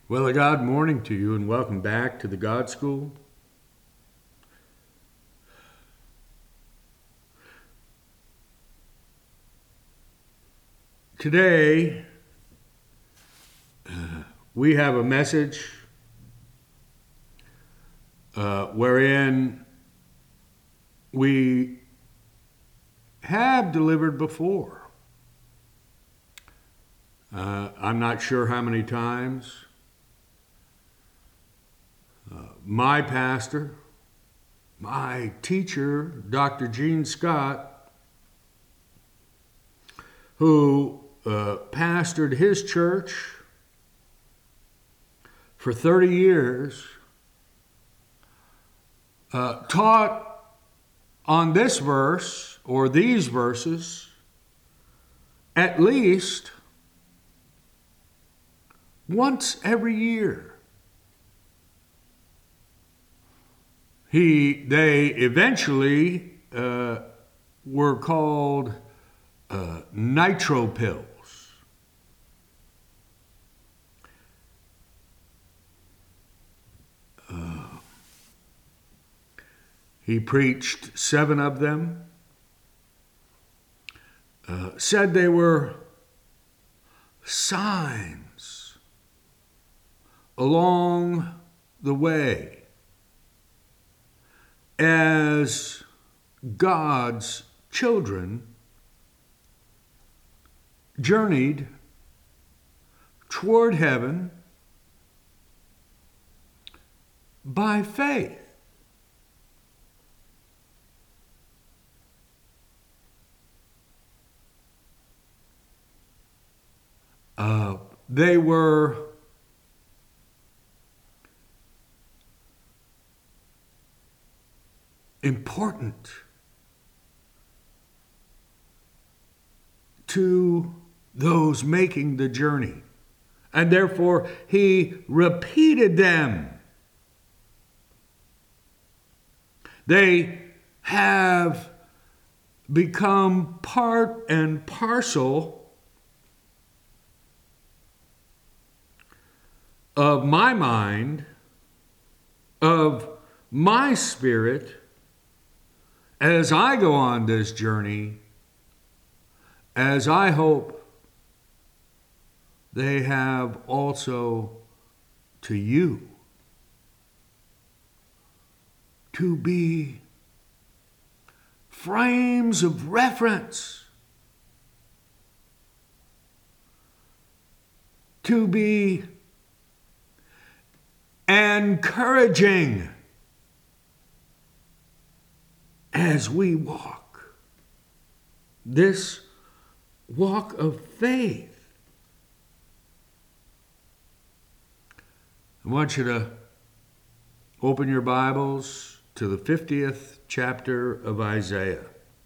Well, a God morning to you, and welcome back to the God School. Today, we have a message wherein we have delivered before. I'm not sure how many times. My pastor, my teacher, Dr. Gene Scott, who pastored his church for 30 years, taught on this verse or these verses at least once every year. They eventually were called nitro pills. He preached 7 of them, said they were signs along the way as God's children journeyed toward heaven by faith. They were important to those making the journey, and therefore he repeated them. They have become part and parcel of my mind, of my spirit, as I go on this journey, as I hope they have also to you, to be frames of reference, to be encouraging as we walk this walk of faith. I want you to open your Bibles to the 50th chapter of Isaiah.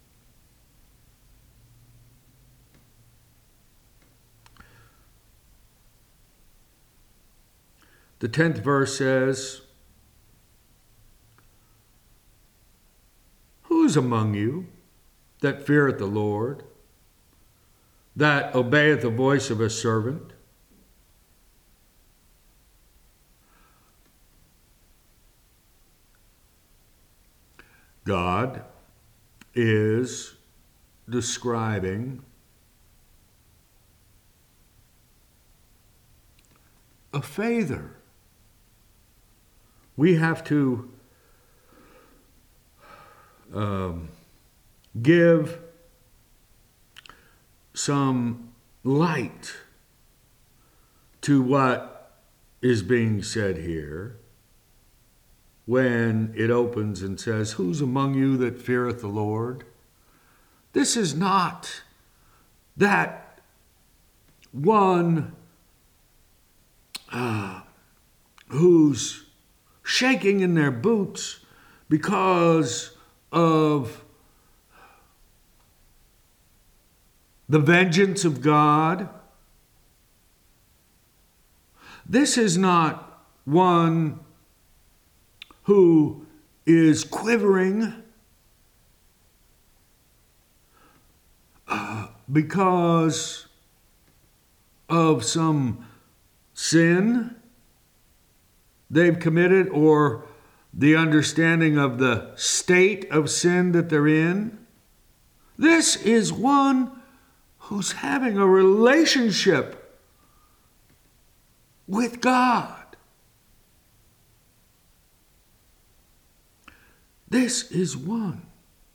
The 10th verse says, "Who is among you that feareth the Lord, that obeyeth the voice of a servant?" God is describing a father. We have to give some light to what is being said here when it opens and says, "Who's among you that feareth the Lord?" This is not that one who's shaking in their boots because of the vengeance of God. This is not one who is quivering because of some sin they've committed or the understanding of the state of sin that they're in. This is one who's having a relationship with God. This is one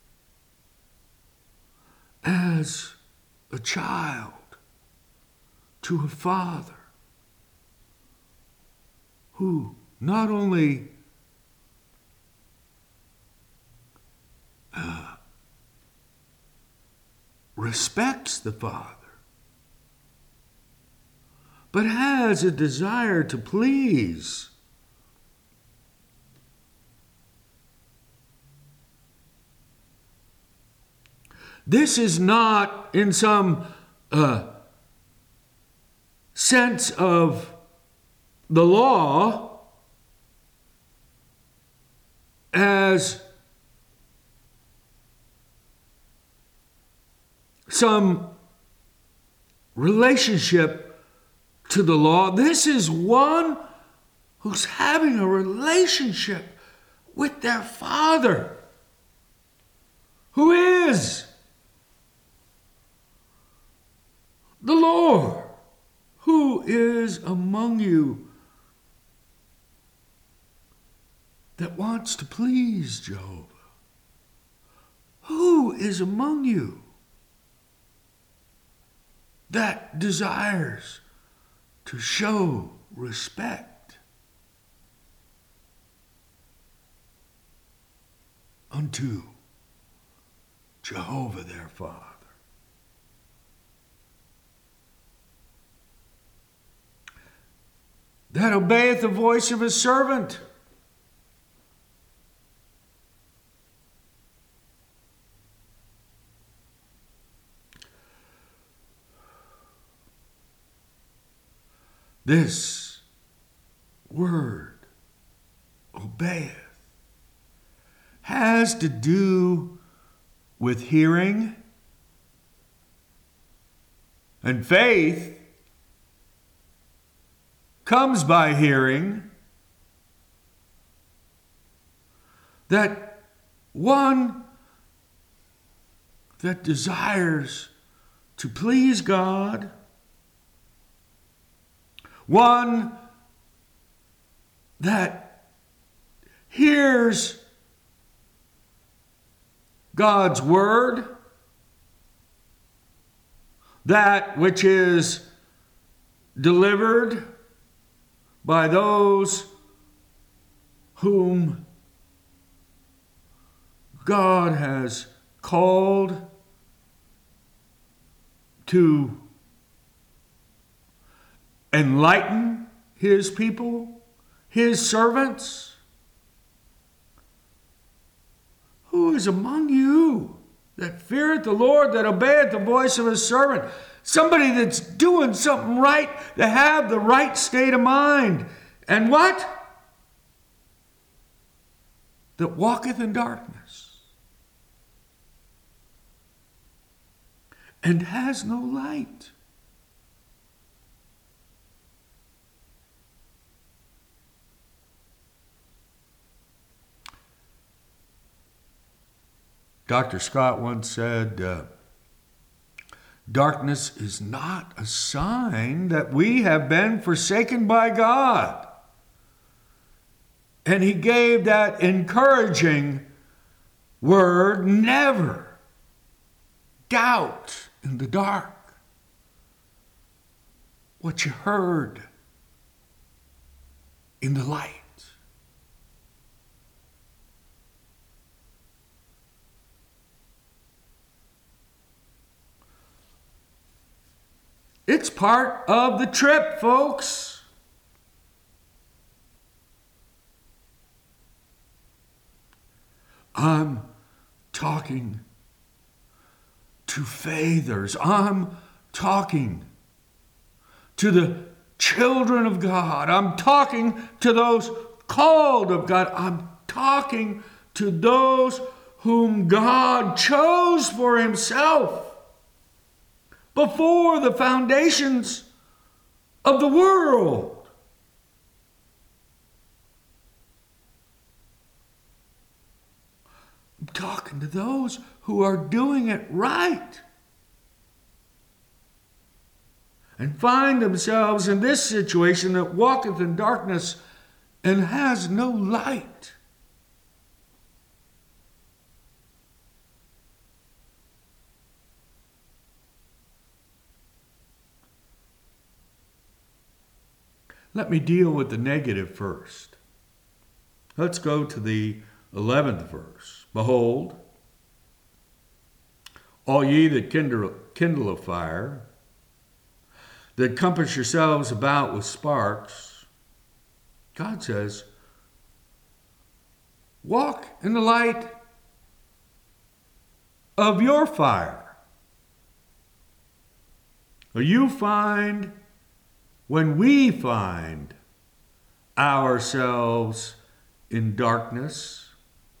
as a child to a father who not only respects the Father, but has a desire to please. This is not in some sense of the law as some relationship to the law. This is one who's having a relationship with their Father, who is the Lord. Who is among you that wants to please Jehovah? Who is among you that desires to show respect unto Jehovah their Father? That obeyeth the voice of his servant. This word, obeyeth, has to do with hearing and faith. Comes by hearing. That one that desires to please God, one that hears God's word, that which is delivered by those whom God has called to enlighten his people, his servants. Who is among you that feareth the Lord, that obeyeth the voice of his servant? Somebody that's doing something right, that have the right state of mind. And what? That walketh in darkness and has no light. Dr. Scott once said, darkness is not a sign that we have been forsaken by God. And he gave that encouraging word, never doubt in the dark what you heard in the light. It's part of the trip, folks. I'm talking to faithers. I'm talking to the children of God. I'm talking to those called of God. I'm talking to those whom God chose for himself before the foundations of the world. those who are doing it right and find themselves in this situation that walketh in darkness and has no light. Let me deal with the negative first. Let's go to the 11th verse. Behold, all ye that kindle a fire, that compass yourselves about with sparks, God says, walk in the light of your fire. You find, when we find ourselves in darkness,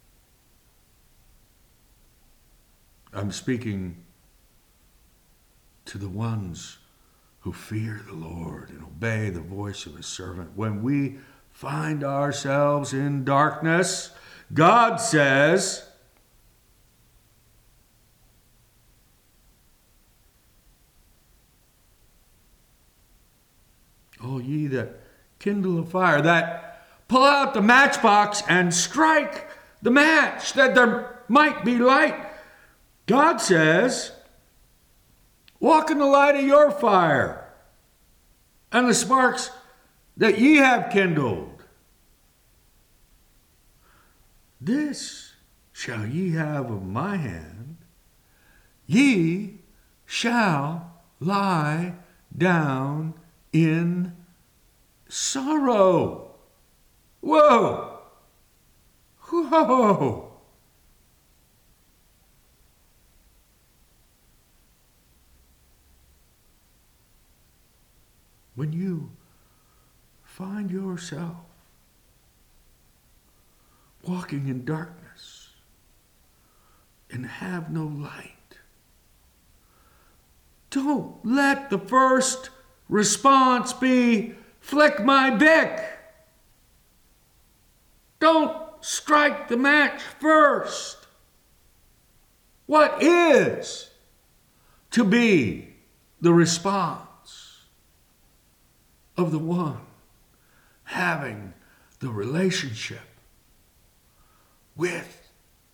I'm speaking to the ones who fear the Lord and obey the voice of his servant. When we find ourselves in darkness, God says, "O ye that kindle a fire," that pull out the matchbox and strike the match that there might be light. God says, walk in the light of your fire and the sparks that ye have kindled. This shall ye have of my hand. Ye shall lie down in sorrow. Whoa! Whoa! When you find yourself walking in darkness and have no light, don't let the first response be, flick my bick. Don't strike the match first. What is to be the response of the one having the relationship with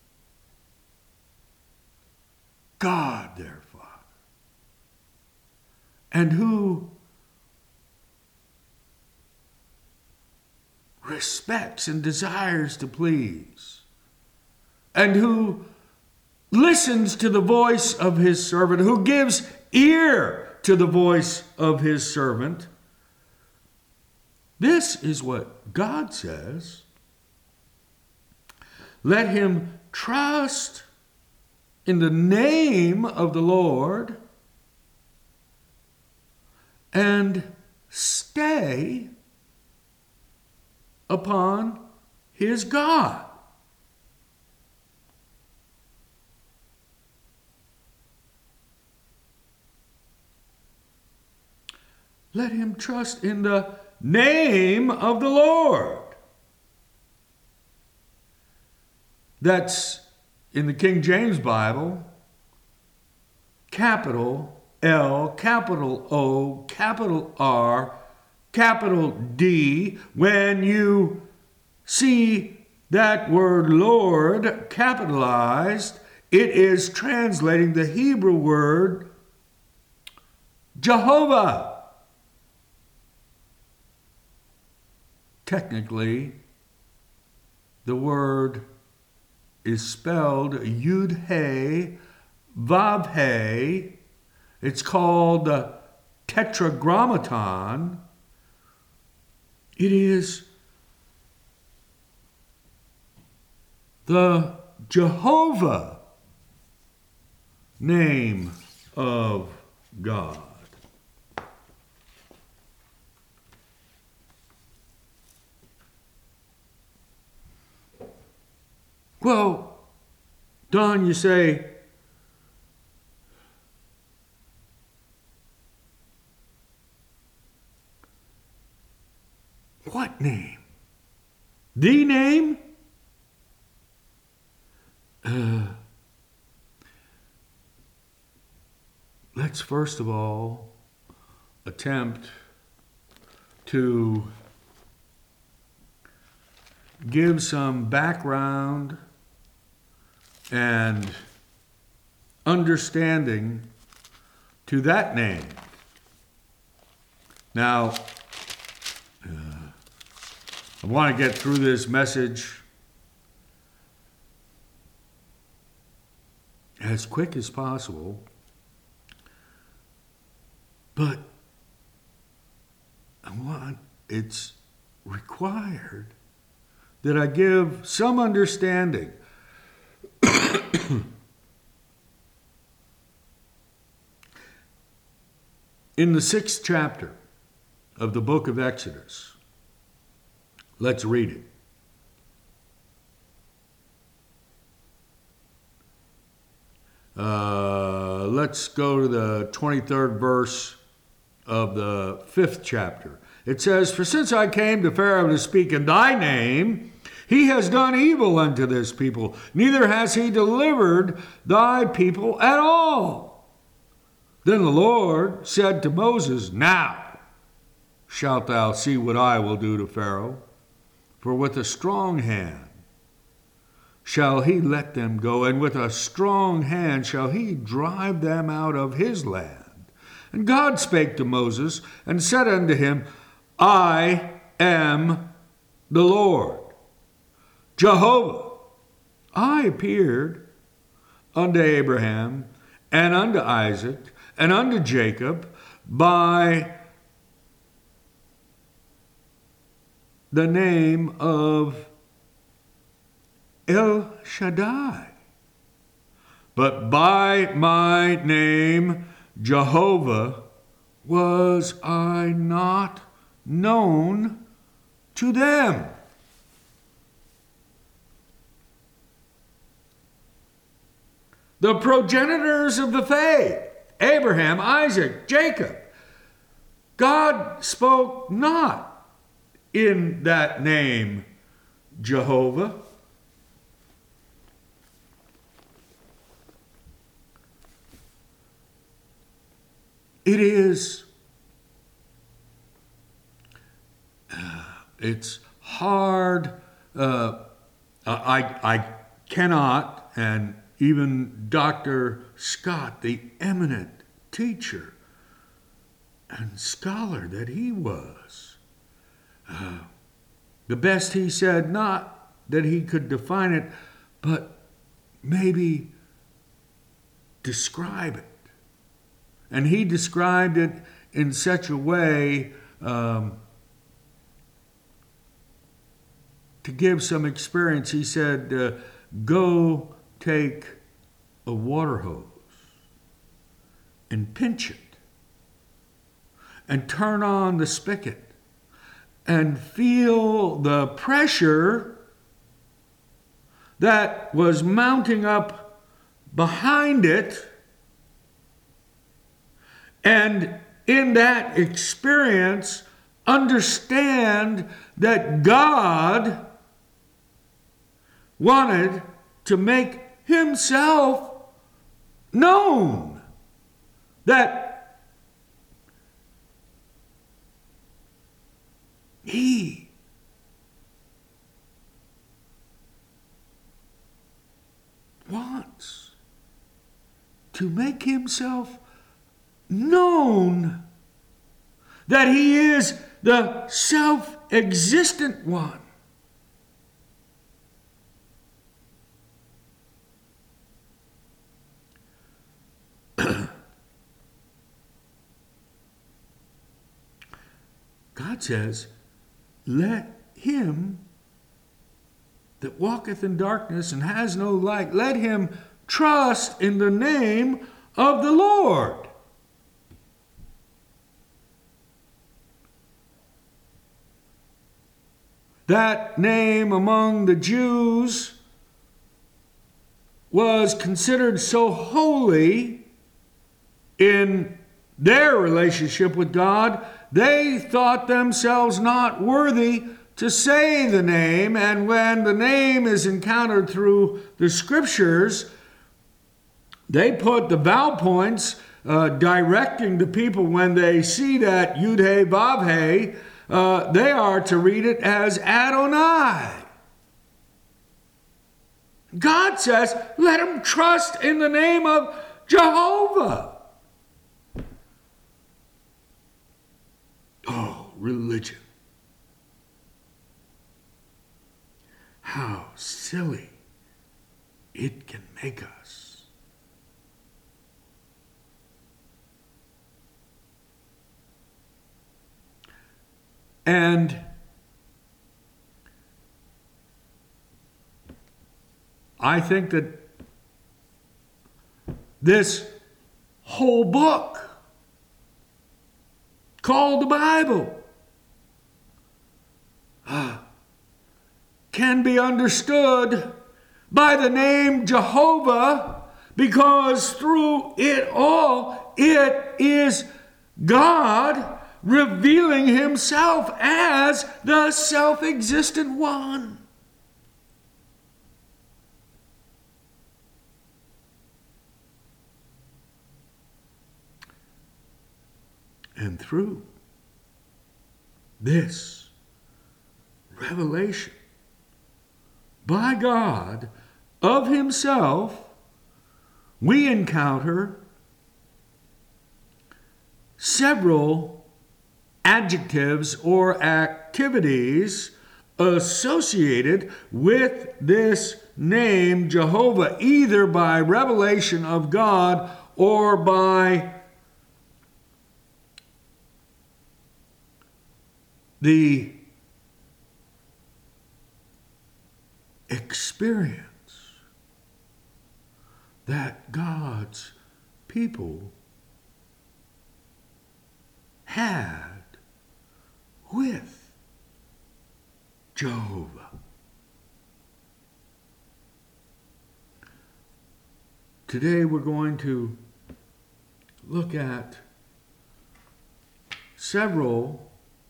God their Father, and who respects and desires to please, and who listens to the voice of his servant, who gives ear to the voice of his servant? This is what God says. Let him trust in the name of the Lord and stay upon his God. Let him trust in the name of the Lord. That's in the King James Bible, capital L, capital O, capital R, capital D. When you see that word Lord capitalized, it is translating the Hebrew word Jehovah. Technically, the word is spelled Yud-He, Vav-He. It's called the Tetragrammaton. It is the Jehovah name of God. Well, Don, you say, what name? The name? let's first of all attempt to give some background and understanding to that name. Now, I want to get through this message as quick as possible, but it's required that I give some understanding. In the 6th chapter of the book of Exodus, let's read it. Let's go to the 23rd verse of the 5th chapter. It says, "For since I came to Pharaoh to speak in thy name, he has done evil unto this people, neither has he delivered thy people at all. Then the Lord said to Moses, Now shalt thou see what I will do to Pharaoh, for with a strong hand shall he let them go, and with a strong hand shall he drive them out of his land. And God spake to Moses, and said unto him, I am the Lord, Jehovah. I appeared unto Abraham, and unto Isaac, and unto Jacob by the name of El Shaddai, but by my name Jehovah was I not known to them." The progenitors of the faith, Abraham, Isaac, Jacob, God spoke not in that name, Jehovah. It is, it's hard, I cannot, and even Dr. Scott, the eminent teacher and scholar that he was, the best he said, not that he could define it, but maybe describe it. And he described it in such a way to give some experience. He said, go take a water hose and pinch it and turn on the spigot and feel the pressure that was mounting up behind it. And in that experience, understand that God wanted to make himself known. That he wants to make himself known, that he is the self-existent one. God says, let him that walketh in darkness and has no light, let him trust in the name of the Lord. That name among the Jews was considered so holy in their relationship with God, they thought themselves not worthy to say the name. And when the name is encountered through the scriptures, they put the vowel points directing the people when they see that Yud-He, Vav-He, they are to read it as Adonai. God says, let them trust in the name of Jehovah. Oh, religion. How silly it can make us. And I think that this whole book called the Bible can be understood by the name Jehovah, because through it all, it is God revealing himself as the self-existent one. And through this revelation by God of himself, we encounter several adjectives or activities associated with this name Jehovah, either by revelation of God or by the experience that God's people had with Jehovah. Today we're going to look at several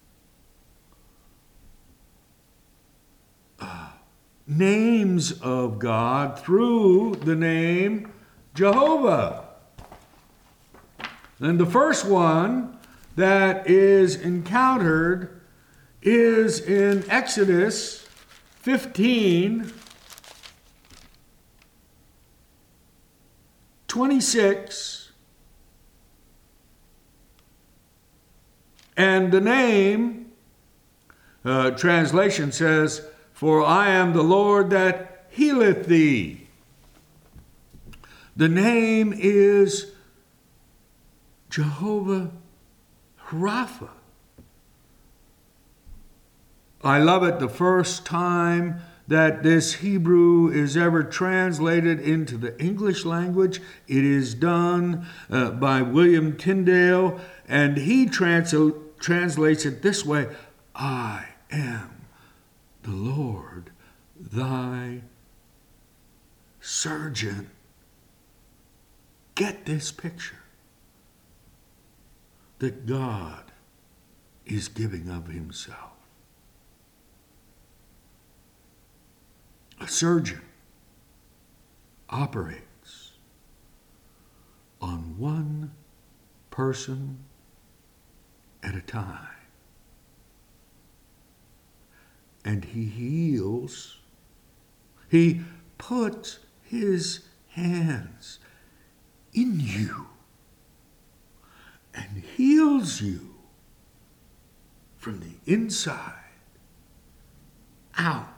names of God through the name Jehovah. And the first one that is encountered is in Exodus 15:26. And the name, translation says, "For I am the Lord that healeth thee." The name is Jehovah Rapha. I love it the first time that this Hebrew is ever translated into the English language. It is done by William Tyndale, and he translates it this way: I am the Lord thy surgeon. Get this picture that God is giving of himself. A surgeon operates on one person at a time. And he heals. He puts his hands in you and heals you from the inside out.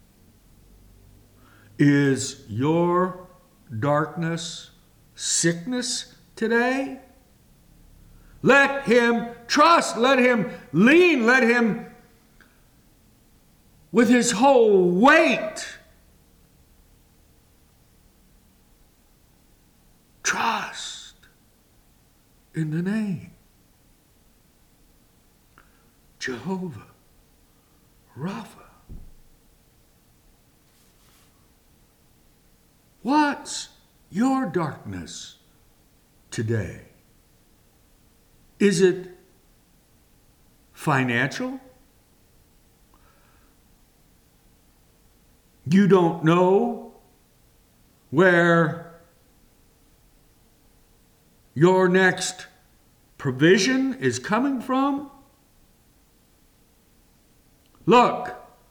Is your darkness sickness today? Let him trust, let him lean, let him with his whole weight trust in the name Jehovah Rapha. What's your darkness today? Is it financial? You don't know where your next provision is coming from? Look,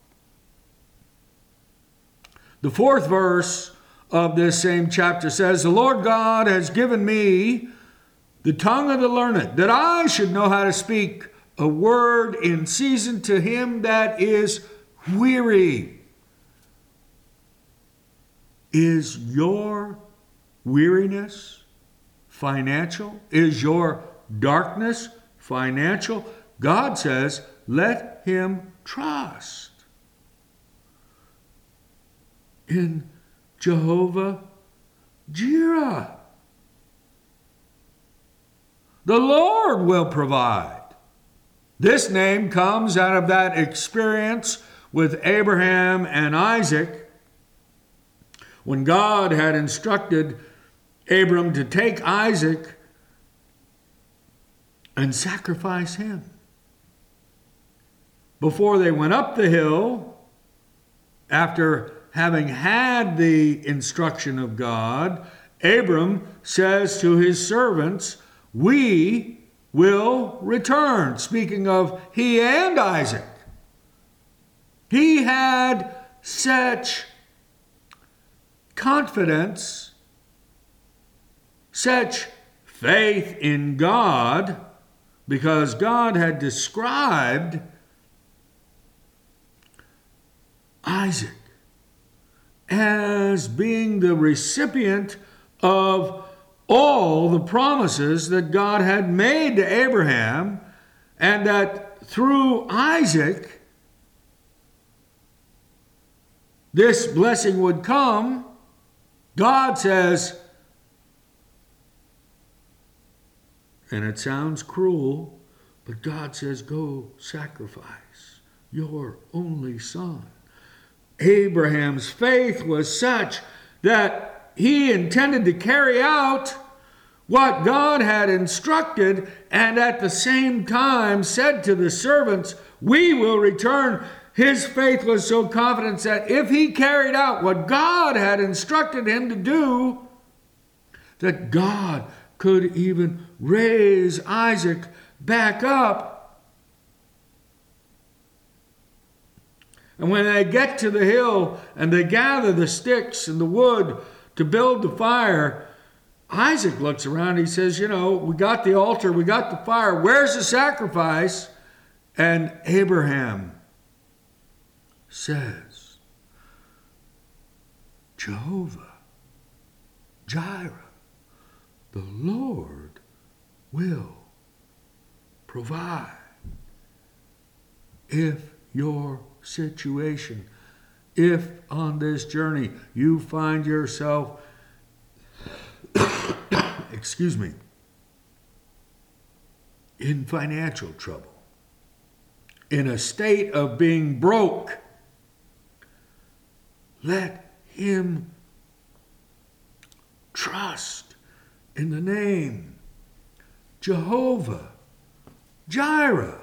the 4th verse of this same chapter says, the Lord God has given me the tongue of the learned, that I should know how to speak a word in season to him that is weary. Is your weariness financial? Is your darkness financial? God says, let him trust in Jehovah Jireh. The Lord will provide. This name comes out of that experience with Abraham and Isaac, when God had instructed Abram to take Isaac and sacrifice him. Before they went up the hill, after having had the instruction of God, Abram says to his servants, we will return. Speaking of he and Isaac. He had such confidence, such faith in God, because God had described Isaac as being the recipient of all the promises that God had made to Abraham, and that through Isaac this blessing would come. God says, and it sounds cruel, but God says, go sacrifice your only son. Abraham's faith was such that he intended to carry out what God had instructed, and at the same time said to the servants, we will return. His faith was so confident that if he carried out what God had instructed him to do, that God could even raise Isaac back up. And when they get to the hill and they gather the sticks and the wood to build the fire, Isaac looks around. He says, we got the altar, we got the fire. Where's the sacrifice? And Abraham says, Jehovah Jireh, the Lord will provide. If your situation, if on this journey you find yourself, in financial trouble, in a state of being broke, let him trust in the name Jehovah Jireh.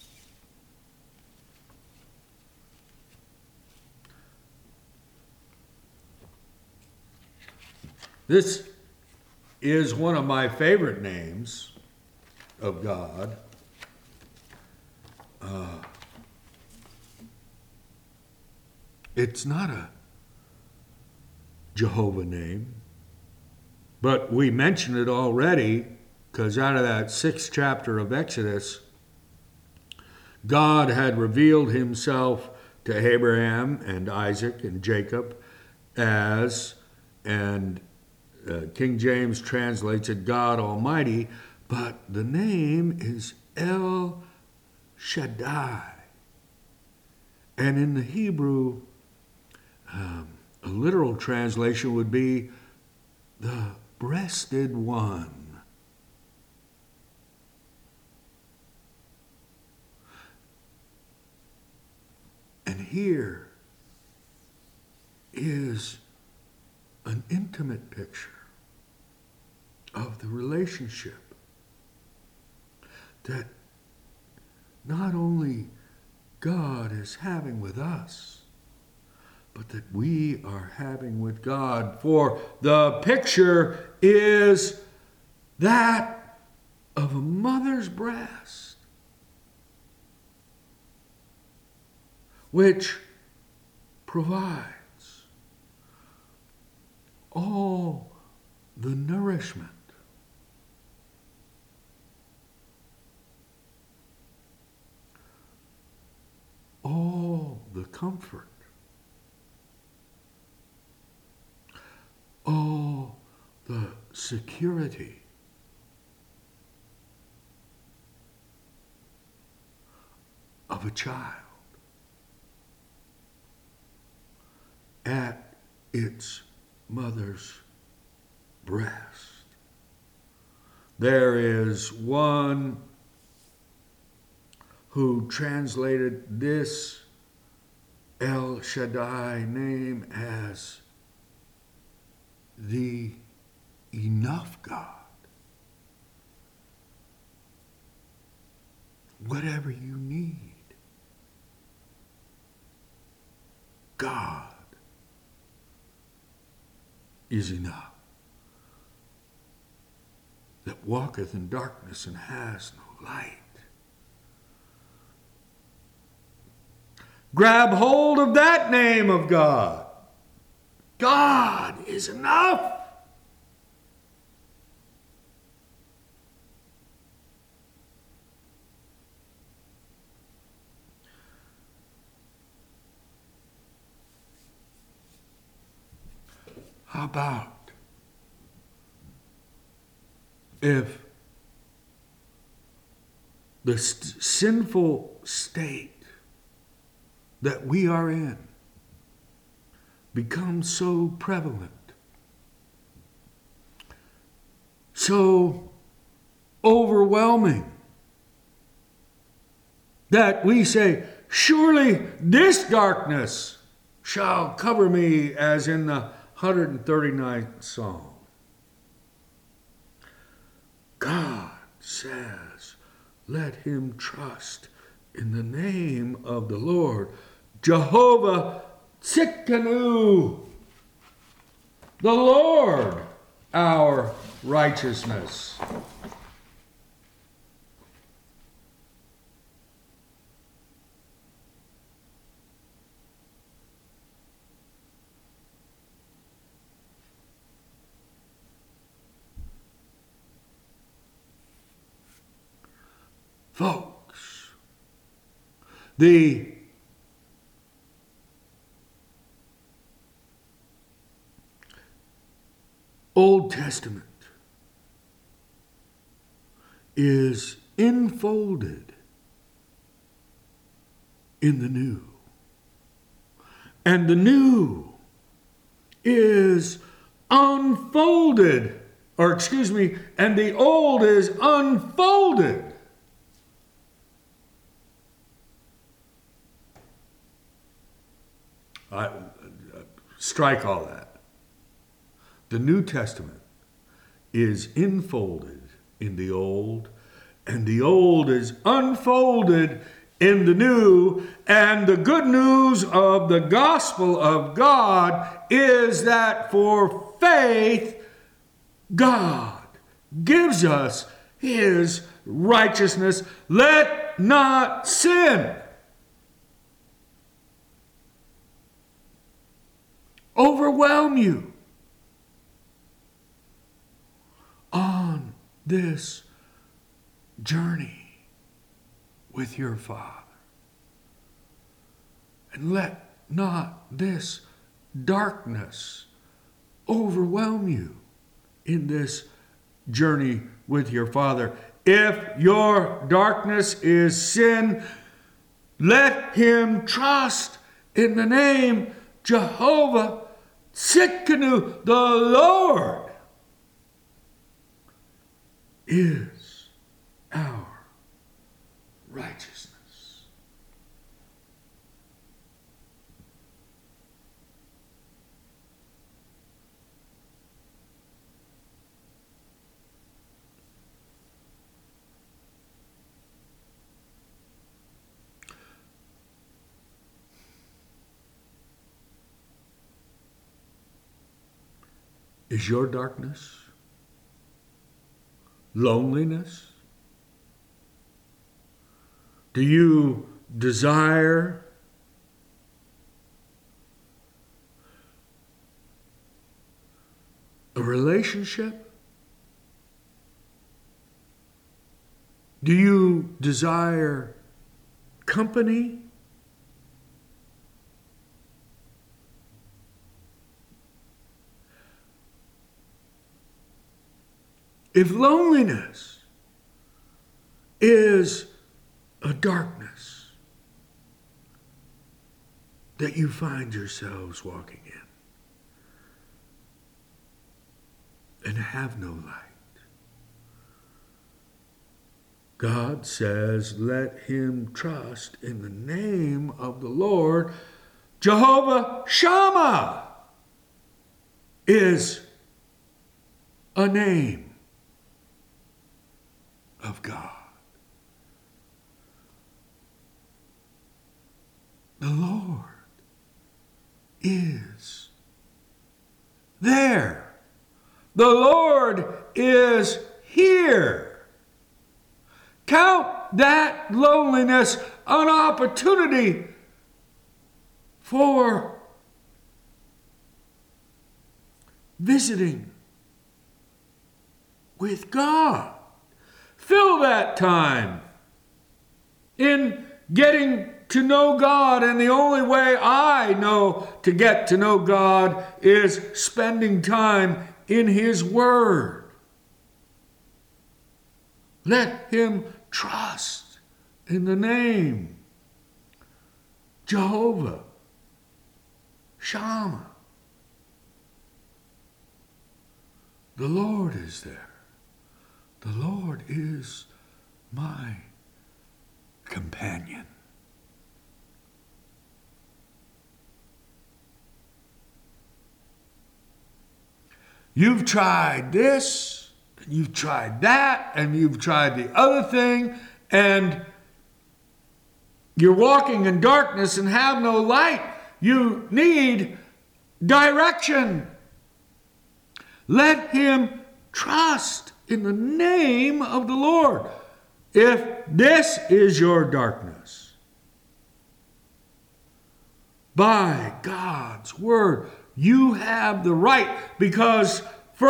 This is one of my favorite names of God. It's not a Jehovah name, but we mentioned it already, because out of that 6th chapter of Exodus, God had revealed himself to Abraham and Isaac and Jacob as, and King James translates it God Almighty, but the name is El Shaddai. And in the Hebrew, a literal translation would be the breasted one. And here is an intimate picture of the relationship that not only God is having with us, but that we are having with God. For the picture is that of a mother's breast, which provides all the nourishment all the comfort, all the security of a child at its mother's breast. There is one who translated this El Shaddai name as the enough God. Whatever you need, God is enough. That walketh in darkness and has no light. Grab hold of that name of God. God is enough. How about if the sinful state that we are in becomes so prevalent, so overwhelming, that we say, surely this darkness shall cover me, as in the 139th Psalm. God says, let him trust in the name of the Lord. Jehovah Tsidkenu, the Lord our righteousness. Folks, the Old Testament is enfolded in the New. And the New is unfolded, and the Old is unfolded. Strike all that. The New Testament is enfolded in the Old, and the Old is unfolded in the New. And the good news of the gospel of God is that for faith, God gives us his righteousness. Let not sin overwhelm you on this journey with your Father. And let not this darkness overwhelm you in this journey with your Father. If your darkness is sin, let him trust in the name Jehovah Tsidkenu, the Lord is our righteousness. Is your darkness loneliness? Do you desire a relationship? Do you desire company? If loneliness is a darkness that you find yourselves walking in and have no light, God says, let him trust in the name of the Lord. Jehovah Shammah is a name of God. The Lord is there. The Lord is here. Count that loneliness an opportunity for visiting with God. Fill that time in getting to know God, and the only way I know to get to know God is spending time in His Word. Let him trust in the name Jehovah Shammah. The Lord is there. The Lord is my companion. You've tried this, and you've tried that, and you've tried the other thing, and you're walking in darkness and have no light. You need direction. Let him trust in the name of the Lord. If this is your darkness, by God's word, you have the right, because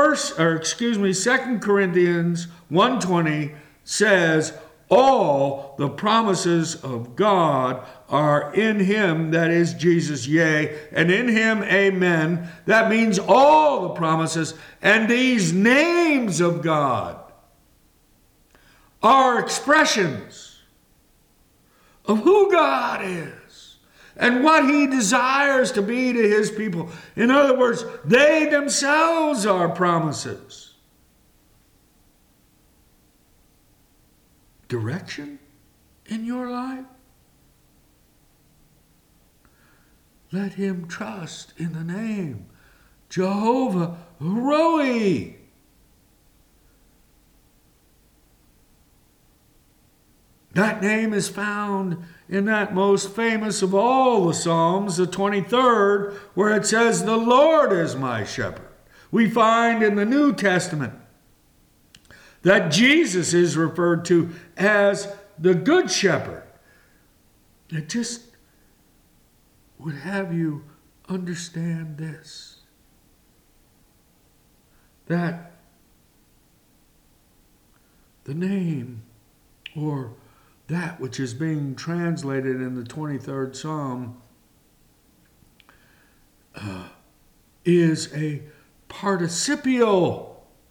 2 Corinthians 1:20 says, all the promises of God are in him, that is Jesus, yea, and in him, amen. That means all the promises. And these names of God are expressions of who God is and what he desires to be to his people. In other words, they themselves are promises. Direction in your life? Let him trust in the name Jehovah Roi. That name is found in that most famous of all the Psalms, the 23rd, where it says, the Lord is my shepherd. We find in the New Testament that Jesus is referred to as the Good Shepherd. It just would have you understand this, that the name, or that which is being translated in the 23rd Psalm, is a participial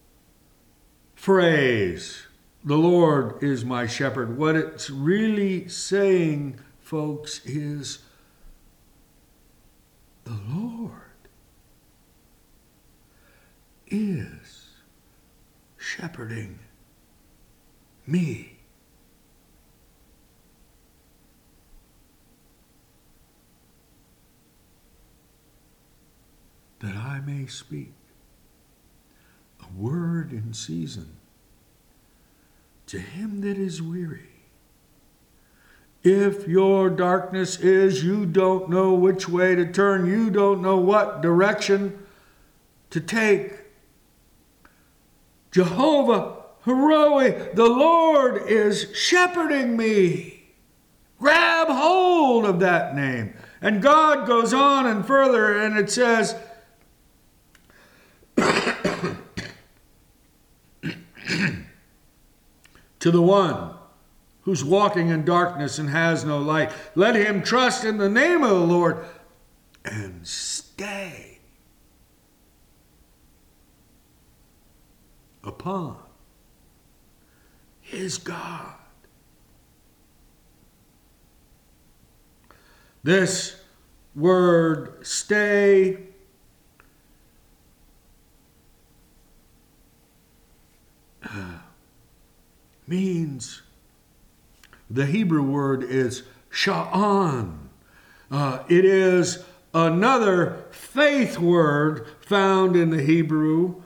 phrase. The Lord is my shepherd. What it's really saying, folks, is the Lord is shepherding me. That I may speak a word in season to him that is weary. If your darkness is you don't know which way to turn, you don't know what direction to take, Jehovah heroic. The Lord is shepherding me. Grab hold of that name. And God goes on and further, and it says, to the one who's walking in darkness and has no light, let him trust in the name of the Lord and stay upon his God. This word stay means, the Hebrew word is sha'an. It is another faith word found in the Hebrew.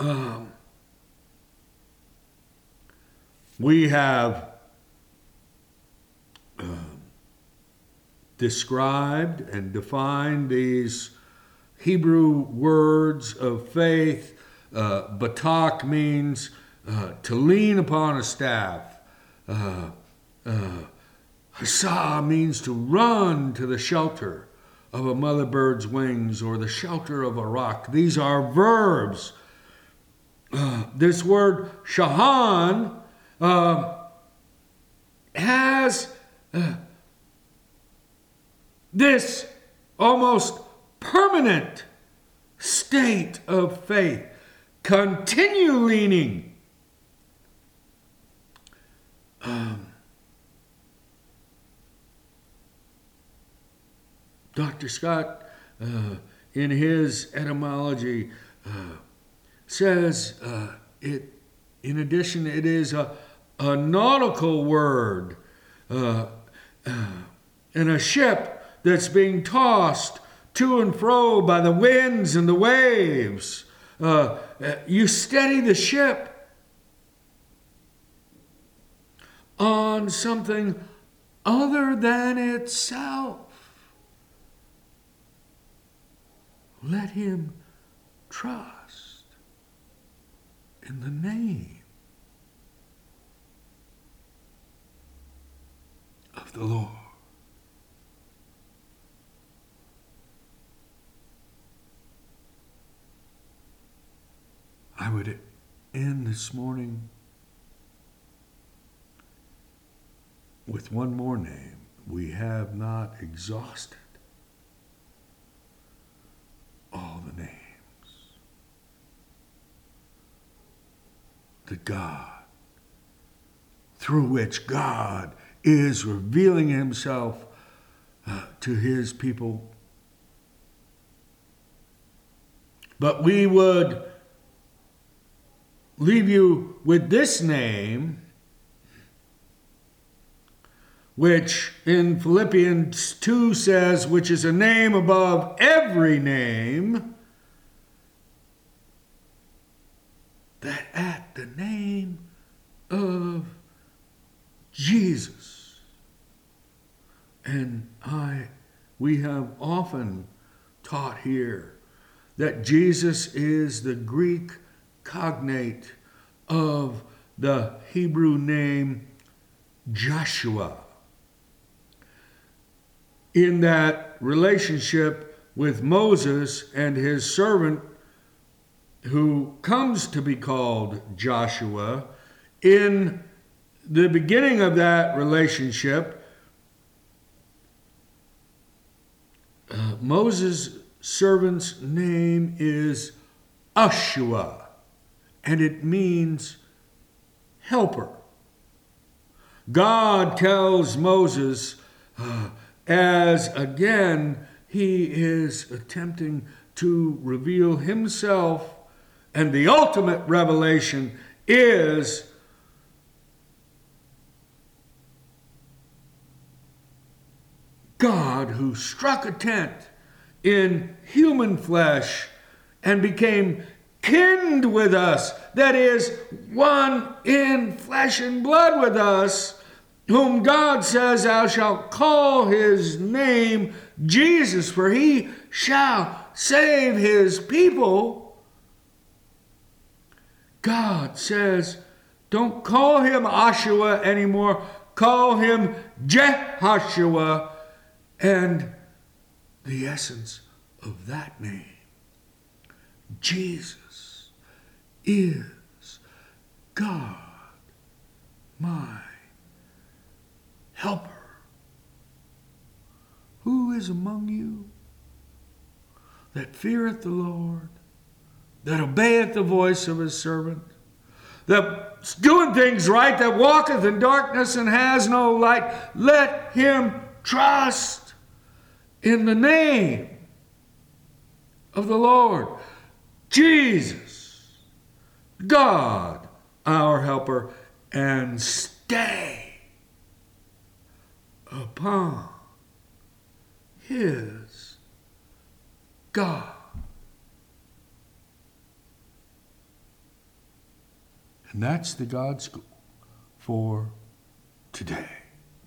We have described and defined these Hebrew words of faith. Batak means to lean upon a staff. Hasa means to run to the shelter of a mother bird's wings or the shelter of a rock. These are verbs. This word shahan has this almost permanent state of faith. Continue leaning. Dr. Scott, in his etymology, says it. In addition, it is a nautical word, and a ship that's being tossed to and fro by the winds and the waves. You steady the ship on something other than itself. Let him trust in the name of the Lord. I would end this morning with one more name. We have not exhausted all the names. The God, through which God is revealing himself to his people. But we would leave you with this name, which in Philippians 2 says, which is a name above every name, that at the name of Jesus. And we have often taught here that Jesus is the Greek cognate of the Hebrew name Joshua. In that relationship with Moses and his servant, who comes to be called Joshua, in the beginning of that relationship, Moses' servant's name is Ashua, and it means helper. God tells Moses, as again he is attempting to reveal himself, and the ultimate revelation is God who struck a tent in human flesh and became kin with us, that is, one in flesh and blood with us, whom God says, thou shalt call his name Jesus, for he shall save his people. God says, Don't call him Joshua anymore. Call him Jehoshua. And the essence of that name, Jesus, is God, my helper. Who is among you that feareth the Lord, that obeyeth the voice of his servant, that's doing things right, that walketh in darkness and has no light? Let him trust in the name of the Lord Jesus, God, our helper, and stay upon his God. And that's the God School for today.